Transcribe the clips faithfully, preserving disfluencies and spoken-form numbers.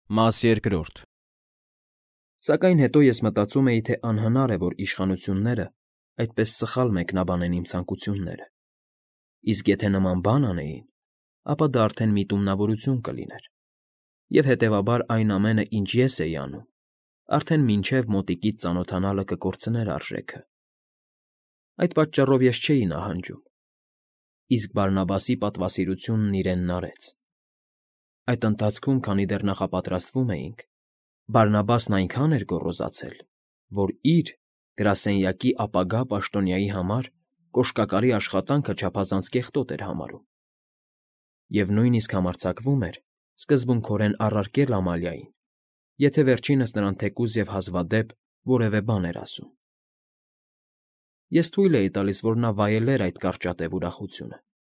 Մաս երկրորդ։ Սակայն հետո ես մտածում էի, թե անհնար է, որ իշխանությունները այդպես սխալ մեկնաբանեն իմ ցանկությունները, իսկ եթե նման բան անեին, ապա դա արդեն միտումնավորություն կլիներ, և հետևաբար այն ամենը, ինչ ես էի անում, արդեն մինչև մոտիկից ծանոթանալը կկորցներ արժեքը։ Այդ պատճառով ես չէի նահանջում, իսկ Բարնաբասի պատվասիրությունն իրենն արեց։ Այդ ընթացքում, քանի դեռ նախապատրաստվում էինք, Բարնաբասն այնքան էր գոռոզացել, որ իր՝ գրասենյակի ապագա պաշտոնյայի համար կոշկակարի աշխատանքը չափազանց կեղտոտ էր համարում, և նույնիսկ համարձակվում էր սկզբունքորեն առարկել Ամալիային, եթե վերջինս նրան թեկուզ և հազվադեպ որևէ բան էր ասում։ Ես թույլ էի տալիս, որ նա վայելեր այդ կարճատև ուրախությունը,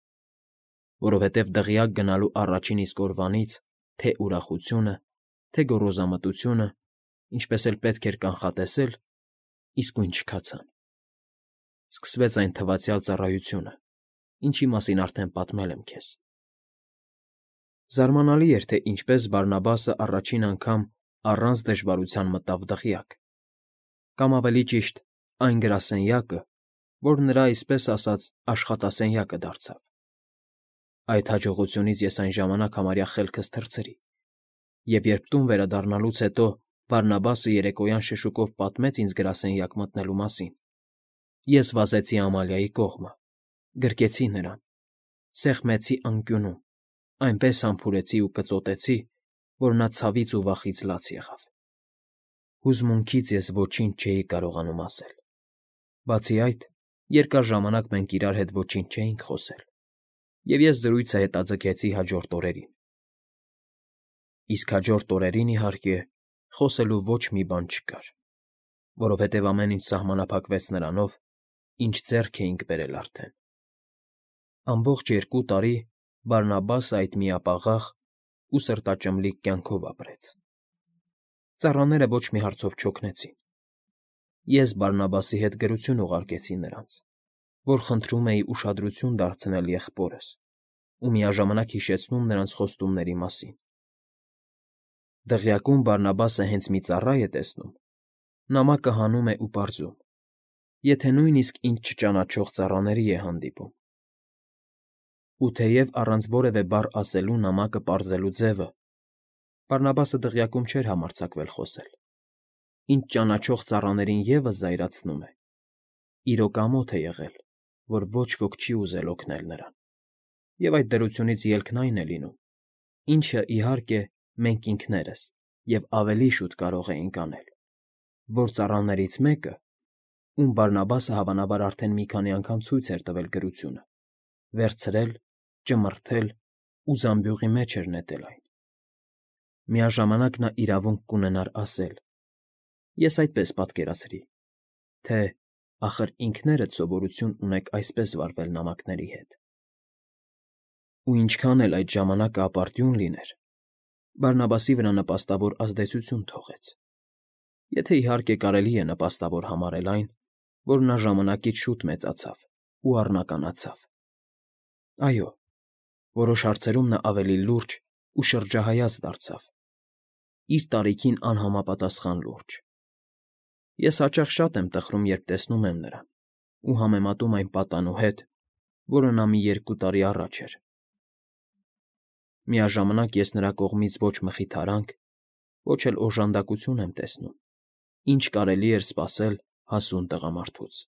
որովհետև դղյակ գնալու առաջին իսկ օրվանից թե՛ ուրախությունը, թե՛ գոռոզամտությունը, ինչպես էլ պետք էր կանխատեսել, իսկույն չքացան։ Սկսվեց այն թվացյալ ծառայությունը, ինչի մասին արդեն պատմել եմ քեզ։ Զարմանալի էր, թե ինչպես Բարնաբասը առաջին անգամ առանց դժվարության մտավ դղյակ, կամ ավելի ճիշտ, այն գրասենյակը, որ նրա, այսպես ասած, աշխատասենյակը դարձավ։ Այդ հաջողությունից ես այն ժամանակ համարյա խելքս թռցրի, և երբ տուն վերադառնալուց հետո Բարնաբասը երեկոյան շշուկով պատմեց ինձ գրասենյակ մտնելու մասին, ես վազեցի Ամալիայի կողմը, գրկեցի նրան, սեղմեցի անկյունում, այնպես համբուրեցի ու կծոտեցի, որ նա ցավից ու վախից լաց եղավ։ Հուզմունքից ես ոչինչ չէի կարողանում ասել, բացի այդ, երկար ժամանակ մենք իրար հետ ոչինչ չէինք խոսել, և ես զրույցը հետաձգեցի հաջորդ օրերին։ Իսկ հաջորդ օրերին, իհարկե, խոսելու ոչ մի բան չկար, որովհետև ամեն ինչ սահմանափակվեց նրանով, ինչ ձեռք էինք բերել արդեն։ Ամբողջ երկու տարի Բարնաբասը այդ միապաղաղ ու սրտաճմլիկ կյանքով ապրեց։ Ծառաները ոչ մի հարցով չօգնեցին։ Ես Բարնաբասի հետ գրություն ուղարկեցի նրանց, որ խնդրում էի ուշադրություն դարձնել եղբորս ու միաժամանակ հիշեցնում նրանց խոստումների մասին։ Դղյակում Բարնաբասը հենց մի ծառա է տեսնում, նամակը հանում է ու պարզում, եթե նույնիսկ ինձ չճանաչող ծառաների է հանդիպում։ Ու թեև առանց որևէ բառ ասելու նամակը պարզելու ձևը, Բարնաբասը դղյակում չէր համարձակվել խոսել, ինձ ճանաչող ծառաներին ևս զայրացնում է, իրոք ամոթ է եղել, որ ոչ ոք չի ուզել օգնել նրան, և այդ դրությունից ելքն այն է լինում, ինչը, իհարկե, մենք ինքներս և ավելի շուտ կարող էինք անել, որ ծառաներից մեկը, ում Բարնաբասը հավանաբար արդեն մի քանի անգամ ցույց էր տվել գրությունը, վերցրել, ճմրթել ու զամբյուղի մեջ էր նետել այն։ Միաժամանակ նա իրավունք կունենար ասել, ես այդպես պատկերացրի, թե ախր ինքներդ սովորություն ունեք այսպես վարվել նամակների հետ։ Ու ինչքան էլ այդ ժամանակը ապարդյուն լիներ, Բարնաբասի վրա նպաստավոր ազդեցություն թողեց, եթե իհարկե կարելի է նպաստավոր համարել այն, որ նա ժամանակից շուտ մեծացավ ու առնականացավ։ Այո, որոշ հարցերում նա ավելի լուրջ ու շրջահայաց դարձավ, իր տարիքին անհամապատասխան լուրջ։ Ես հաճախ շատ եմ տխրում, երբ տեսնում եմ նրան ու համեմատում այն պատանու հետ, որը նա մի երկու տարի առաջ էր։ Միաժամանակ ես նրա կողմից ոչ մխիթարանք, ոչ էլ օժանդակություն եմ տեսնում, ինչ կարելի էր սպասել հասուն տղամարդուց։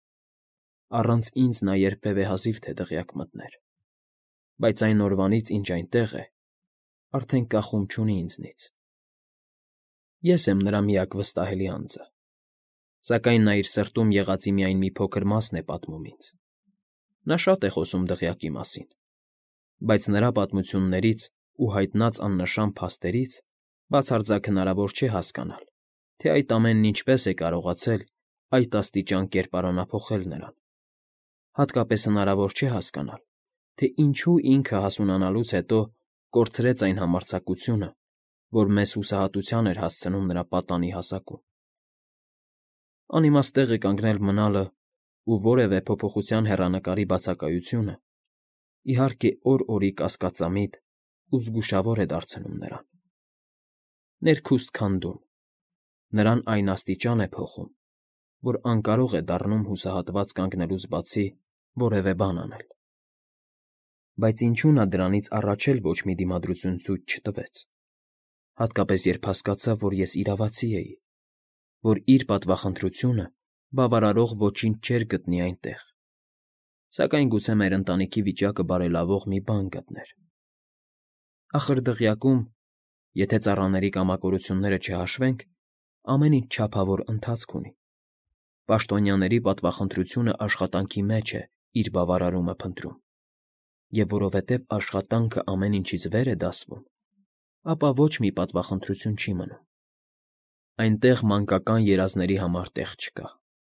Առանց ինձ նա երբևէ հազիվ թե դղյակ մտներ, բայց այն օրվանից, ինչ այնտեղ է, արդեն կախում չունի ինձնից։ Ես եմ նրա միակ վստահելի անձը, սակայն նա իր սրտում եղածի միայն մի փոքր մասն է պատմում ինձ։ Նա շատ է խոսում դղյակի մասին, բայց նրա պատմություններից ու հայտնած աննշան փաստերից բացարձակ հնարավոր չէ հասկանալ, թե այդ ամենն ինչպես է կարողացել այդ աստիճան կերպարանափոխել նրան։ Հատկապես հնարավոր չէ հասկանալ, թե ինչու ինքը հասունանալուց հետո կորցրեց այն համարձակությունը, որ մեզ հուսահատության էր հասցնում նրա պատանի հասակում։ Անիմաստ տեղ է կանգնել մնալը ու որևէ փոփոխության հեռանկարի բացակայությունը, իհարկե, օր֊օրի կասկածամիտ ու զգուշավոր է դարձնում նրան։ ներքուստ քանդում, նրան այն աստիճան է փոխում, որ անկարող է դառնում հուսահատված կանգնելուց բացի որևէ բան անել։ Բայց ինչու նա դրանից առաջ էլ ոչ մի դիմադրություն ցույց չտվեց, հատկապես երբ հասկացավ, որ ես իրավացի էի, որ իր պատվախնդրությունը բավարարող ոչինչ չէր գտնի այնտեղ, սակայն գուցե մեր ընտանիքի վիճակը բարելավող մի բան գտներ։ Ախր դղյակում, եթե ծառաների կամակորությունները չհաշվենք, ամեն ինչ չափավոր ընթացք ունի։ Պաշտոնյաների պատվախնդրությունը աշխատանքի մեջ է իր բավարարումը փնտրում, և որովհետև աշխատանքը ամեն ինչից վեր է դասվում, ապա ոչ մի պատվախնդրություն չի մնում։ Այնտեղ մանկական երազների համար տեղ չկա։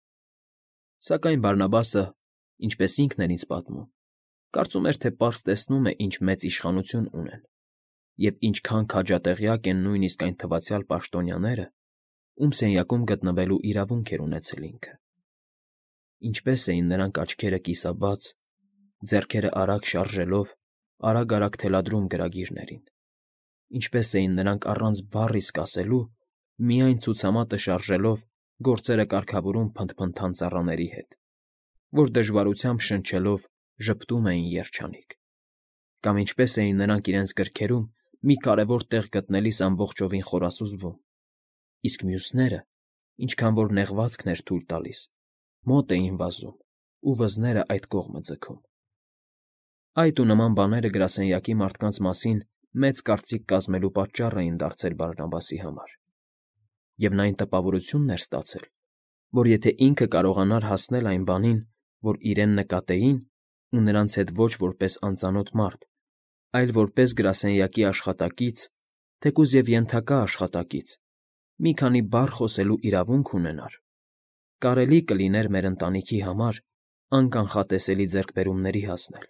Սակայն Բարնաբասը, ինչպես ինքն էր ինձ պատմում, կարծում էր, թե պարզ տեսնում է, ինչ մեծ իշխանություն ունեն, և ինչքան քաջատեղյակ են նույնիսկ այն թվացյալ պաշտոնյաները, ում սենյակում գտնվելու իրավունք էր ունեցել ինքը։ Ինչպես էին նրանք աչքերը կիսաբաց, ձեռքերը արագ շարժելով, արագ֊արագ թելադրում գրագիրներին, ինչպես էին նրանք առանց բառ իսկ ասելու, միայն ցուցամատը շարժելով, գործերը կարգավորում փնթփնթան ծառաների հետ, որ դժվարությամբ շնչելով ժպտում էին երջանիկ, կամ ինչպես էին նրանք իրենց գրքերում մի կարևոր տեղ գտնելիս ամբողջովին խորասուզվում, իսկ մյուսները, ինչքան որ նեղվածքն էր թույլ տալիս, մոտ էին վազում ու վզները այդ կողմը ձգում։ Այդ ու նման բաները գրասենյակի մարդկանց մասին մեծ կարծիք կազմելու պատճառ էին դարձել Բարնաբասի համար, և նա այն տպավորությունն էր ստացել, որ եթե ինքը կարողանար հասնել այն բանին, որ իրեն նկատեին, ու նրանց հետ ոչ որպես անծանոթ մարդ, այլ որպես գրասենյակի աշխատակից, թեկուզ և ենթակա աշխատակից, մի քանի բառ խոսելու իրավունք ունենար, կարելի կլիներ մեր ընտանիքի համար անկանխատեսելի ձեռքբերումների հասնել։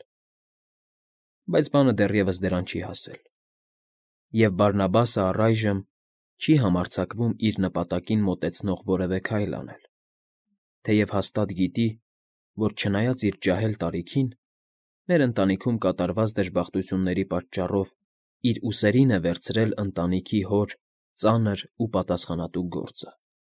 Բայց բանը դեռևս դրան չի հասել, և Բարնաբասը առայժմ չի համարձակվում իր նպատակին մոտեցնող որևէ քայլ անել, թեև հաստատ գիտի, որ չնայած իր ջահել տարիքին, մեր ընտանիքում կատարված դժբախտությունների պատճառով իր ուսերին է վերցրել ընտանիքի հոր ծանր ու պատասխանատու գործը։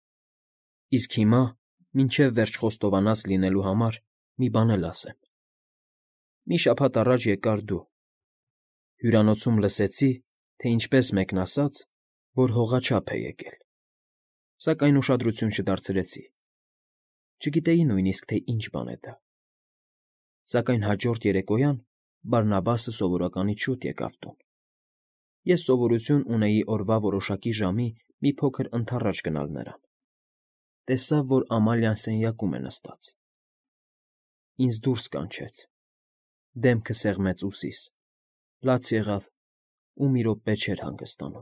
Իսկ հիմա, մինչև վերջ խոստովանած լինելու համար, մի բան էլ ասեմ. մի շաբաթ առաջ եկար դու, հյուրանոցում լսեցի, թե ինչպես մեկն ասաց, որ հողաչափ է եկել, սակայն ուշադրություն չդարձրեցի, չգիտեի նույնիսկ, թե ինչ բան է դա։ Սակայն հաջորդ երեկոյան Բարնաբասը սովորականից շուտ եկավ տուն։ Ես սովորություն ունեի օրվա որոշակի ժամի մի փոքր ընդառաջ գնալ նրան։ Տեսավ, որ Ամալիան սենյակում է նստած։ Ինձ դուրս կանչեց, դեմքը սեղմեց ուսիս, լաց եղավ ու մի րոպե չէր հանգստանում։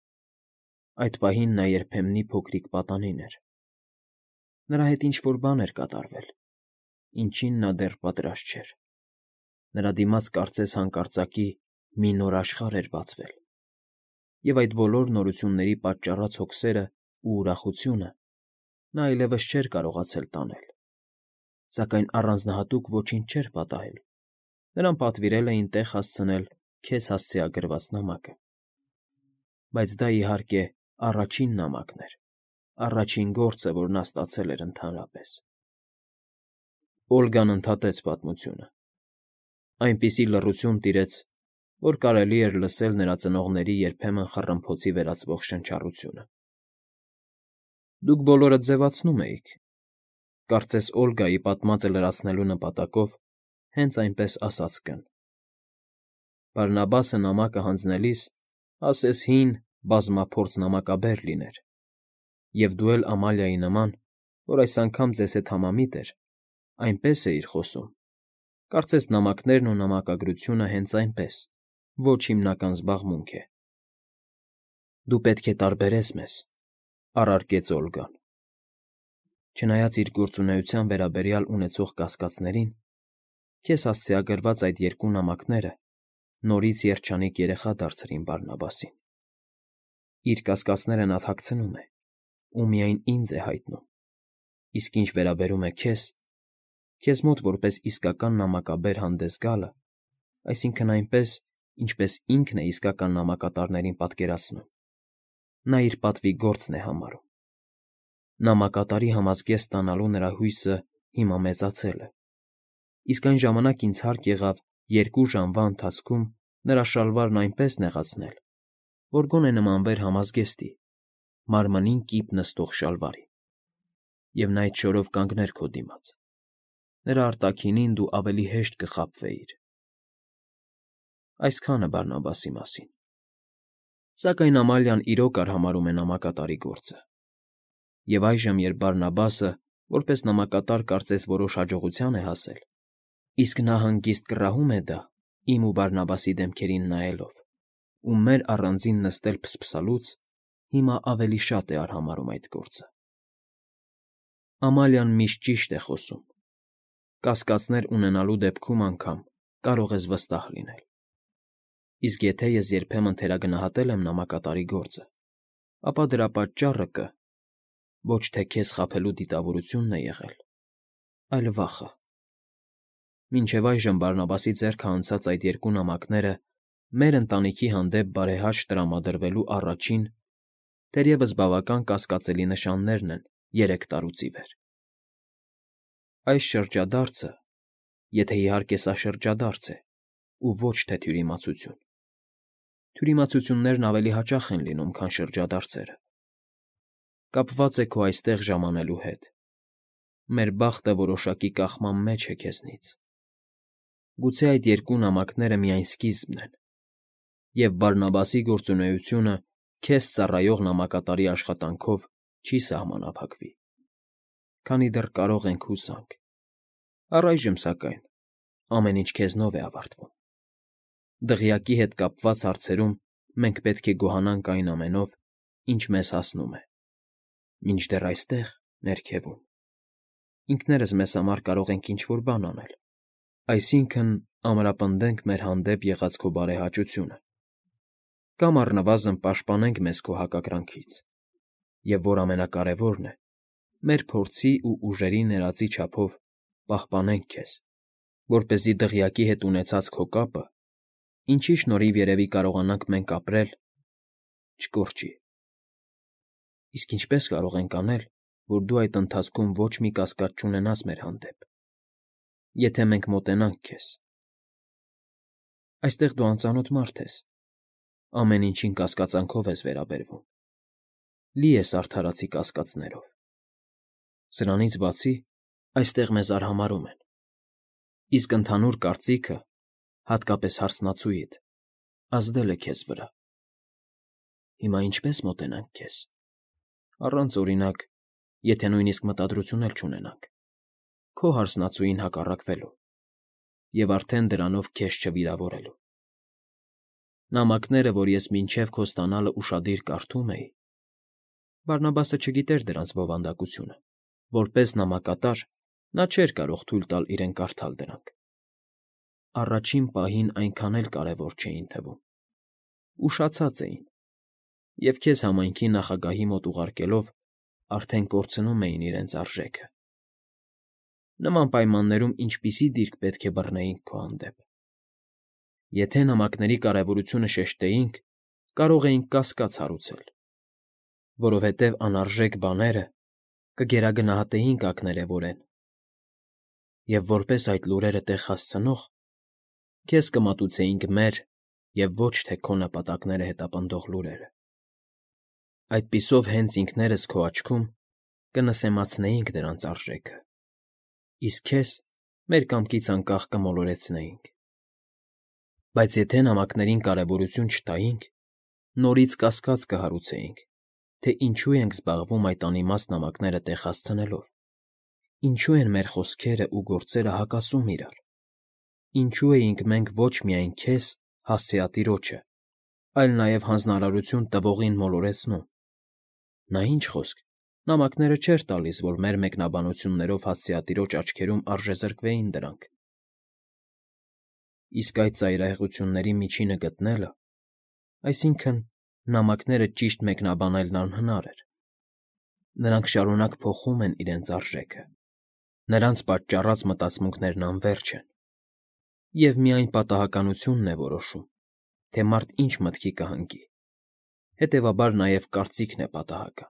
Այդ պահին նա երբեմնի փոքրիկ պատանին էր։ Նրա հետ ինչ֊որ բան էր կատարվել, ինչին նա դեռ պատրաստ չէր։ Նրա դիմաց կարծես հանկարծակի մի նոր աշխարհ էր բացվել, և այդ բոլոր նորությունների պատճառած հոգսերն ու ուրախությունը նա այլևս չէր կարողացել տանել, սակայն առանձնահատուկ ոչինչ չէր պատահել, նրան պատվիրել էին տեղ հասցնել քեզ հասցեագրված նամակը։ Բայց դա, իհարկե, առաջին նամակն էր, առաջին գործը, որ նա ստացել էր ընդհանրապես։ Օլգան ընդհատեց պատմությունը։ Այնպիսի լռություն տիրեց, որ կարելի էր լսել նրա ծնողների երբեմն խռմփոցի վերածվող շնչառությունը։ Դուք բոլորդ ձևացնում էիք, կարծես Օլգայի պատմածը լրացնելու նպատակով հենց այնպես ասաց Կ֊ն։ Բարնաբասը նամակը հանձնելիս ասես հին, բազմափորձ նամակաբեր լիներ, և դու էլ Ամալիայի նման, որ այս անգամ ձեզ հետ համամիտ էր, այնպես էիր խոսում, կարծես նամակներն ու նամակագրությունը հենց այնպես, ոչ հիմնական զբաղմունք է։ Դու պետք է տարբերես մեզ, առարկեց Օլգան։ Չնայած իր գործունեության վերաբերյալ ունեցող կասկածներին, քեզ հասցեագրված այդ երկու նամակները նորից երջանիկ երեխա դարձրին Բարնաբասին։ Իր կասկածները նա թաքցնում է ու միայն ինձ է հայտնում, իսկ ինչ վերաբերում է քեզ, քեզ մոտ որպես իսկական նամակաբեր հանդես գալը, այսինքն՝ այնպես, ինչպես ինքն է իսկական նամակատարներին պատկերացնում, նա իր պատվի գործն է համարում։ Նամակատարի համազգեստ ստանալու նրա հույսը հիմա մեծացել է, իսկ այն ժամանակ ինձ հարկ եղավ երկու ժամվա ընթացքում նրա շալվարն այնպես նեղացնել, որ գոնե նմանվեր համազգեստի, մարմնին կիպ նստող շալվարի, և նա այդ շորով կանգներ քո դիմաց, նրա արտաքինին դու ավելի հեշտ կխաբվեիր։ Այսքանը Բարնաբասի մասին։ Սակայն Ամալիան իրոք արհամարհում է նամակատարի գործը, և այժմ, երբ Բարնաբասը, որպես նամակատար, կարծես որոշ հաջողության է հասել, իսկ նա հանգիստ կռահում է դա, իմ ու Բարնաբասի դեմքերին նայելով, ու մեր առանձին նստել փսփսալուց, հիմա ավելի շատ է արհամարհում այդ գործը։ Ամալիան միշտ ճիշտ է խոսում։ Կասկածներ ունենալու դեպքում անգամ կարող ես վստահ լինել։ Իսկ եթե ես երբեմն թերագնահատել եմ նամակատարի գործը, ապա դրա պատճառը կը ոչ թե քեզ խաբելու դիտավորությունն է եղել, այլ վախը։ Մինչև այժմ Բարնաբասի ձեռքը անցած այդ երկու նամակները մեր ընտանիքի հանդեպ բարեհաճ տրամադրվելու առաջին, թերևս բավական կասկածելի նշաններն են երեք տարուց ի վեր։ Այս շրջադարձը, եթե իհարկե սա շրջադարձ է, ու ոչ թե թյուրիմացություն, թյուրիմացություններն ավելի հաճախ են լինում, քան շրջադարձերը, կապված է քո այստեղ ժամանելու հետ։ Մեր բախտը որոշակի կախման մեջ է քեզնից։ Գուցե այդ երկու նամակները միայն սկիզբն են, և Բարնաբասի գործունեությունը քեզ ծառայող նամակատարի աշխատանքով չի սահմանափակվի, քանի դեռ կարող ենք հուսանք։ Առայժմ, սակայն, ամեն ինչ քեզնով է ավարտվում։ Դղյակի հետ կապված հարցերում մենք պետք է գոհանանք այն ամենով, ինչ մեզ հասնում է, մինչդեռ այստեղ, ներքևում, ինքներս մեզ համար կարող ենք ինչ֊որ բան անել, այսինքն՝ ամրապնդենք մեր հանդեպ եղած քո բարեհաճությունը, կամ առնվազն պաշտպանենք մեզ քո հակակրանքից, և, որ ամենակարևորն է, մեր փորձի ու ուժերի ներածի չափով պահպանենք քեզ, որպեսզի դղյակի հետ ունեցած քո կապը, ինչի շնորհիվ երևի կարողանանք մենք ապրել, չկորչի։ Իսկ ինչպե՞ս կարող ենք անել, որ դու այդ ընթացքում ոչ մի կասկած չունենաս մեր հանդեպ, եթե մենք մոտենանք քեզ։ Այստեղ դու անծանոթ մարդ ես, ամեն ինչին կասկածանքով ես վերաբերվում, լի ես արդարացի կասկածներով։ Սրանից բացի, այստեղ մեզ արհամարհում են, իսկ ընդհանուր կարծիքը, հատկապես հարսնացուիդ, ազդել է քեզ վրա։ Հիմա ինչպե՞ս մոտենանք քեզ, առանց, օրինակ, եթե նույնիսկ մտադրություն էլ չունենանք, քո հարսնացուին հակառակվելու և արդեն դրանով քեզ չվիրավորելու։ Նամակները, որ ես մինչև քո ստանալը ուշադիր կարդում էի, Բարնաբասը չգիտեր դրանց բովանդակությունը, որպես նամակատար նա չէր կարող թույլ տալ իրեն կարդալ դրանք։ Առաջին պահին այնքան էլ կարևոր չէին թվում, ուշացած էին, և քեզ համայնքի նախագահի մոտ ուղարկելով արդեն կորցնում էին իրենց արժեքը։ Նման պայմաններում ինչպիսի դիրք պետք է բռնեինք քո հանդեպ։ Եթե նամակների կարևորությունը շեշտեինք, կարող էինք կասկած հարուցել, որովհետև անարժեք բաները կգերագնահատեինք ակներևորեն, և որպես այդ լուրերը տեղ հասցնող, քեզ կմատուցեինք մեր և ոչ թե քո նպատակները հետապնդող լուրերը։ Այդպիսով հենց ինքներս քո աչքում կնսեմացնեինք դրանց արժեքը, իսկ քեզ մեր կամքից անկախ կմոլորեցնեինք։ Բայց եթե նամակներին կարևորություն չտայինք, նորից կասկած կհարուցեինք, թե ինչու ենք զբաղվում այդ անիմաստ նամակները տեղ հասցնելով, ինչու են մեր խոսքերը ու գործերը հակասում իրար, ինչու էինք մենք ոչ միայն քեզ, հասցեատիրոջը, այլ նաև հանձնարարություն տվողին մոլորեցնում։ Նա ինչ խոսք, նամակները չէր տալիս, որ մեր մեկնաբանություններով հասցեատիրոջ աչքերում արժեզրկվեին դրանք։ Իսկ այդ ծայրահեղությունների միջինը գտնելը, այսինքն՝ նամակները ճիշտ մեկնաբանելն անհնար էր։ Նրանք շարունակ փոխում են իրենց արժեքը, նրանց պատճառած մտածմունքներն անվերջ են, և միայն պատահականությունն է որոշում, թե մարդ ինչ մտքի կհանգի, հետևաբար նաև կարծիքն է պատահական։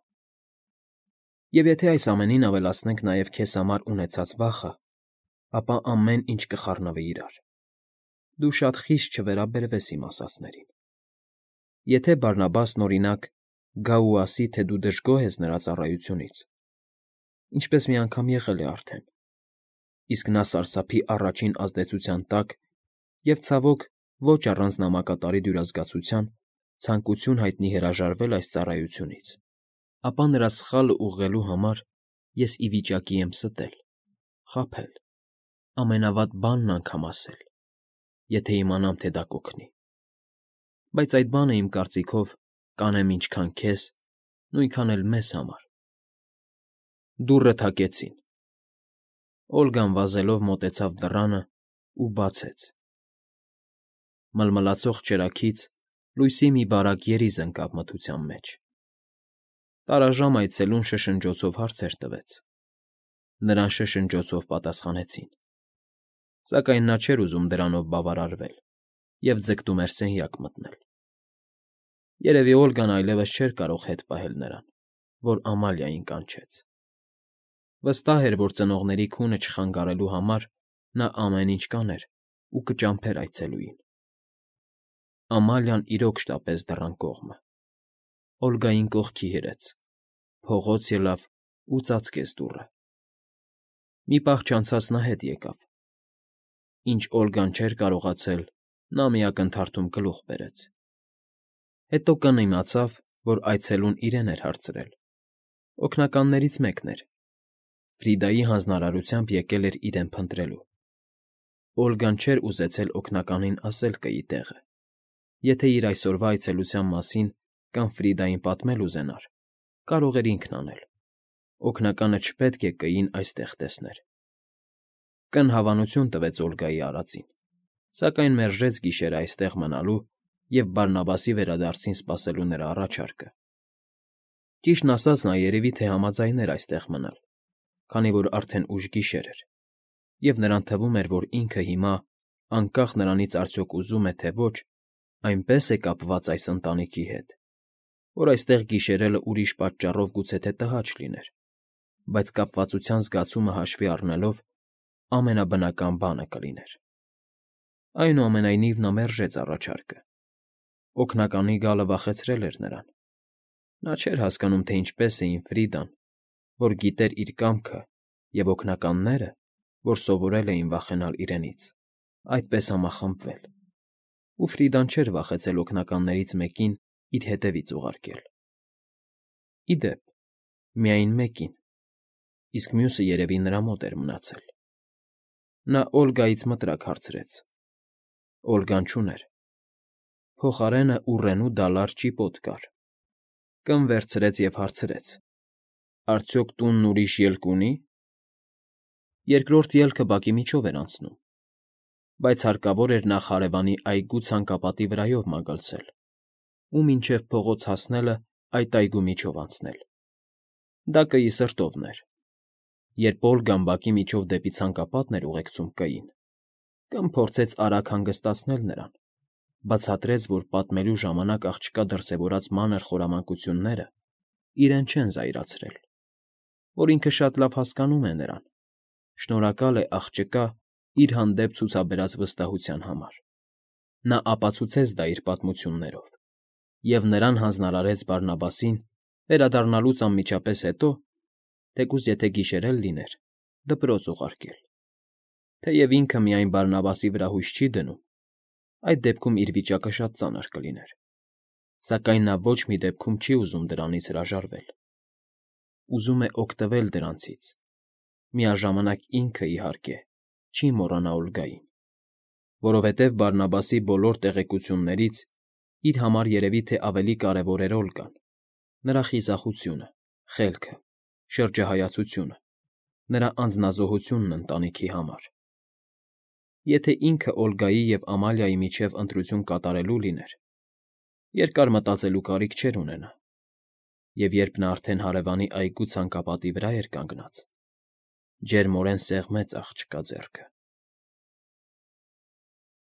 Եվ եթե այս ամենին ավելացնենք նաև քեզ համար ունեցած վախը, ապա ամեն ինչ կխառնվի իրար։ Դու շատ խիստ չվերաբերվես իմ ասածներին։ Եթե Բարնաբասն, օրինակ, գա ու ասի, թե դու դժգոհ ես նրա ծառայությունից, ինչպես մի անգամ եղել է արդեն, իսկ նա սարսափի առաջին ազդեցության տակ և, ցավոք, ոչ առանց նամակատարի դյուրազգացության, ցանկություն հայտնի հրաժարվել այս ծառայությունից, ապա նրա սխալը ուղղելու համար ես ի վիճակի եմ ստել, խաբել, ամենավատ բանն անգամ ասել, եթե իմանամ, թե դա կօգնի։ Բայց այդ բանը, իմ կարծիքով, կանեմ ինչքան քեզ, նույնքան էլ մեզ համար։ Դուռը թակեցին։ Օլգան վազելով մոտեցավ դռանը ու բացեց։ Մլմլացող ճրագից լույսի մի բարակ երիզ ընկավ մթության մեջ։ Տարաժամ այցելուն շշնջոցով հարցեր տվեց։ Նրան շշնջոցով պատասխանեցին։ Սակայն նա չէր ուզում դրանով բավարարվել և ձգտում էր սենյակ մտնել։ Երևի Օլգան այլևս չէր կարող հետ պահել նրան, որ Ամալիային կանչեց։ Վստահ էր, որ ծնողների քունը չխանգարելու համար նա ամեն ինչ կաներ ու կճամփեր այցելուին։ Ամալիան իրոք շտապեց դռան կողմը։ Օլգային կողքի հրեց, փողոց ելավ ու ծածկեց դուռը։ Մի պահ չանցած նա հետ եկավ։ Ինչ Օլգան չէր կարողացել, նա մի ակնթարթում գլուխ բերեց։ Հետո կնիմացավ, որ այցելուն իրեն էր հարցրել։ Օգնականներից մեկն էր։ Ֆրիդայի հանձնարարությամբ եկել էր իրեն փնտրելու։ Օլգան չէր ուզեցել օգնականին ասել կգի տեղը։ Եթե իր այսօրվա այցելության մասին կամ Ֆրիդային պատմել ուզենար, կարող էր ինքն անել։ Օգնականը չպետք է կգին այստեղ տեսներ։ Կն հավանություն տվեց Օլգայի արածին, սակայն մերժեց գիշերը այստեղ մնալու և Բարնաբասի վերադարձին սպասելու նրա առաջարկը։ Ճիշտն ասած, նա երևի թե համաձայներ այստեղ մնալ, քանի որ արդեն ուշ գիշեր էր, և նրան թվում էր, որ ինքը հիմա, անկախ նրանից արդյոք ուզում է, թե ոչ, այնպես է կապված այս ընտանիքի հետ, որ այստեղ գիշերելը ուրիշ պատճառով գուցե թե տհաճ լիներ, բայց կապվածության զգացումը հաշվի առնելով ամենաբնական բանը կլիներ։ Այնուամենայնիվ նա մերժեց առաջարկը։ Օգնականի գալը վախեցրել էր նրան։ Նա չէր հասկանում, թե ինչպես էին Ֆրիդան, որ գիտեր իր կամքը, և օգնականները, որ սովորել էին վախենալ իրենից, այդպես համախմբվել, ու Ֆրիդան չէր վախեցել օգնականներից մեկին իր հետևից ուղարկել։ Ի դեպ, միայն մեկին, իսկ մյուսը երևի նրա մոտ էր մնացել։ Նա Օլգայից մտրակ հարցրեց։ Օլգան չուներ։ Փոխարենը ուռենու դալար ճիպոտ կար։ Կն վերցրեց և հարցրեց. Արդյոք տունն ուրիշ ելք ունի։ Երկրորդ ելքը բակի միջով էր անցնում, բայց հարկավոր էր նախ հարևանի այգու ցանկապատի վրայով մագլցել ու մինչև փողոց հասնելը այդ այգու միջով անցնել։ Դա կգի սրտովն էր։ Երբ Օլգան բակի միջով դեպի ցանկապատն էր ուղեկցում կգին, Կն փորձեց արագ հանգստացնել նրան, բացատրեց, որ պատմելու ժամանակ աղջկա դրսևորած մանր խորամանկությունները իրեն չեն զայրացրել, որ ինքը շատ լավ հասկանում է նրան, շնորհակալ է աղջկա իր հանդեպ ցուցաբերած վստահության համար։ Նա ապացուցեց դա իր պատմություններով և նրան հանձնարարեց Բարնաբասին վերադառնալուց անմիջապես հետո, թեկուզ եթե գիշերել լիներ, դպրոց ուղարկել։ Թեև ինքը միայն Բարնաբասի վրա հույս չի դնում, այդ դեպքում իր վիճակը շատ ծանր կլիներ, սակայն նա ոչ մի դեպքում չի ուզում դրանից հրաժարվել։ Ուզում է օգտվել դրանցից, միաժամանակ ինքը, իհարկե, չի մոռանա Օլգային, որովհետև Բարնաբասի բոլոր տեղեկություններից իր համար երևի թե ավելի կարևոր էր Օլգան, նրա խիզախությունը, խելքը, շրջահայացությունը, նրա անձնազոհությունն ընտանիքի համար։ Եթե ինքը Օլգայի և Ամալիայի միջև ընտրություն կատարելու լիներ, երկար մտածելու կարիք չէր ունենա, և երբ նա արդեն հարևանի այգու ցանկապատի վրա էր կանգնած, ջերմորեն սեղմեց աղջկա ձեռքը։